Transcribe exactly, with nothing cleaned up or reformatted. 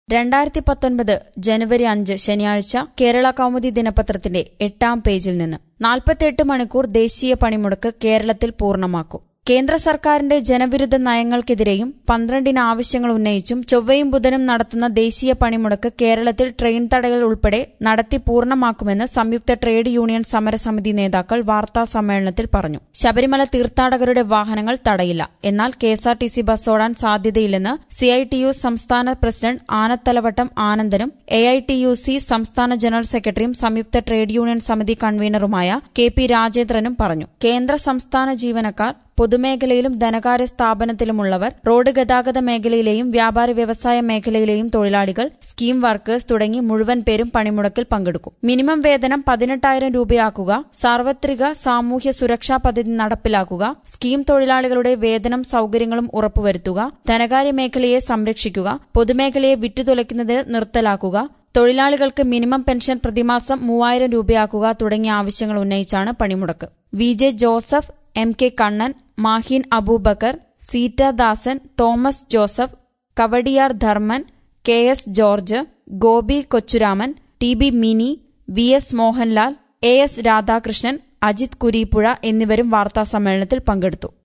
രണ്ടായിരത്തി പത്തൊൻപത് ജനുവരി അഞ്ച് ശനിയാഴ്ച കേരള കൗമുദി ദിനപത്രത്തിന്റെ എട്ടാം പേജിൽ നിന്ന് നാൽപ്പത്തിയെട്ട് മണിക്കൂർ ദേശീയ പണിമുടക്ക് കേരളത്തിൽ പൂർണ്ണമാക്കും. കേന്ദ്ര സർക്കാരിന്റെ ജനവിരുദ്ധ നയങ്ങൾക്കെതിരെയും പന്ത്രണ്ടിന് ആവശ്യങ്ങൾ ഉന്നയിച്ചും ചൊവ്വയും ബുധനും നടത്തുന്ന ദേശീയ പണിമുടക്ക് കേരളത്തിൽ ട്രെയിൻ തടയൽ ഉൾപ്പെടെ നടത്തി പൂർണ്ണമാക്കുമെന്ന് സംയുക്ത ട്രേഡ് യൂണിയൻ സമരസമിതി നേതാക്കൾ വാർത്താ സമ്മേളനത്തിൽ പറഞ്ഞു. ശബരിമല തീർത്ഥാടകരുടെ വാഹനങ്ങൾ തടയില്ല. എന്നാൽ കെഎസ്ആർടിസി ബസ് ഓടാൻ സാധ്യതയില്ലെന്ന് സിഐടിയു സംസ്ഥാന പ്രസിഡന്റ് ആനത്തലവട്ടം ആനന്ദനും A I T U C സംസ്ഥാന ജനറൽ സെക്രട്ടറിയും സംയുക്ത ട്രേഡ് യൂണിയൻ സമിതി കൺവീനറുമായ കെ പി രാജേന്ദ്രനും പറഞ്ഞു. കേന്ദ്ര സംസ്ഥാന ജീവനക്കാർ, പൊതുമേഖലയിലും ധനകാര്യ സ്ഥാപനത്തിലുമുള്ളവർ, റോഡ് ഗതാഗത മേഖലയിലെയും വ്യാപാര വ്യവസായ മേഖലയിലെയും തൊഴിലാളികൾ, സ്കീം വർക്കേഴ്സ് തുടങ്ങി മുഴുവൻ പേരും പണിമുടക്കിൽ പങ്കെടുക്കും. മിനിമം വേതനം പതിനെട്ടായിരം രൂപയാക്കുക, സാർവത്രിക സാമൂഹ്യ സുരക്ഷാ പദ്ധതി നടപ്പിലാക്കുക, സ്കീം തൊഴിലാളികളുടെ വേതനം സൌകര്യങ്ങളും ഉറപ്പുവരുത്തുക, ധനകാര്യ മേഖലയെ സംരക്ഷിക്കുക, പൊതുമേഖലയെ വിറ്റുതുലയ്ക്കുന്നത് നിർത്തലാക്കുക, തൊഴിലാളികൾക്ക് മിനിമം പെൻഷൻ പ്രതിമാസം മൂവായിരം രൂപയാക്കുക തുടങ്ങിയ ആവശ്യങ്ങൾ ഉന്നയിച്ചാണ് പണിമുടക്ക്. V J Joseph, M K Kannan, Maheen Aboobacker, Seetha Dasan, Thomas Joseph, Kavadiyar Dharman, K S George, Gopi Kochuraman, T B Mini, V S Mohanlal, A S Radhakrishnan, Ajith Kureeppuzha എന്നിവരും വാർത്താസമ്മേളനത്തിൽ പങ്കെടുത്തു.